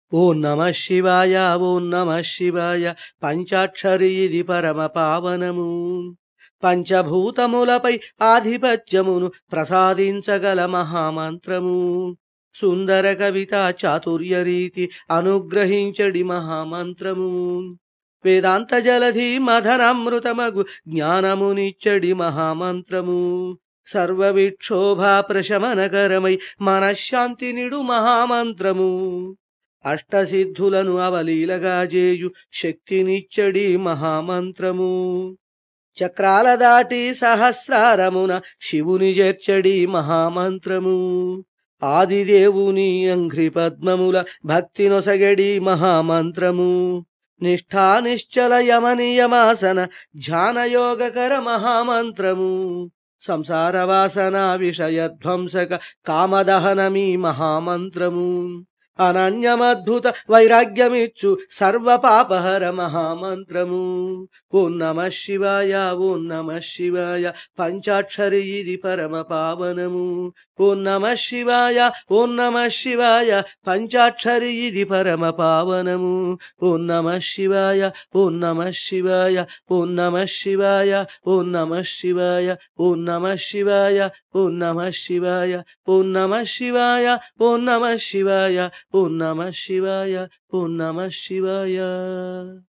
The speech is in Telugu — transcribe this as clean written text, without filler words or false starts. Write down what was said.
ఓం నమ శివాయ ఓం నమ శివాయ పంచాక్షరి ఇది పరమ పావనము. పంచభూతములపై ఆధిపత్యమును ప్రసాదించగల మహామంత్రము. సుందర కవిత చాతుర్య రీతి అనుగ్రహించడి మహామంత్రము. వేదాంత జలధి మధనామృతమగు జ్ఞానమునిచ్చడి మహామంత్రము. సర్వ విక్షోభ ప్రశమనకరమై మనశ్శాంతి నిడు మహామంత్రము. అష్టసిద్ధులను అవలీలగా చేయు శక్తినిచ్చడి మహామంత్రము. చక్రాల దాటి సహస్రారమున శివుని చేర్చడి మహామంత్రము. ఆదిదేవుని అంఘ్రి పద్మముల భక్తి నొసగడి మహామంత్రము. నిష్ఠా నిశ్చల యమనియమాసన ధ్యానయోగకర మహామంత్రము. సంసార వాసన విషయధ్వంసక కామదహనమీ మహామంత్రము. అనన్యమద్భుత వైరాగ్యమిచ్చు సర్వపాపహర మహామంత్రము. ఓం నమ శివాయ ఓం నమ శివాయ పంచాక్షరి ఇది పరమ పావనము. ఓం నమ శివాయ ఓం నమ శివాయ పంచాక్షరి ఇది పరమ పావనము. ఓం నమ శివాయ ఓం నమ శివాయ ఓం నమ శివాయ ఓం నమ శివాయ ఓం నమ శివాయ ఓం నమ శివాయ ఓం నమ శివాయ ఓం నమ శివాయ ఓం నమ శివాయ ఓం నమ శివాయ.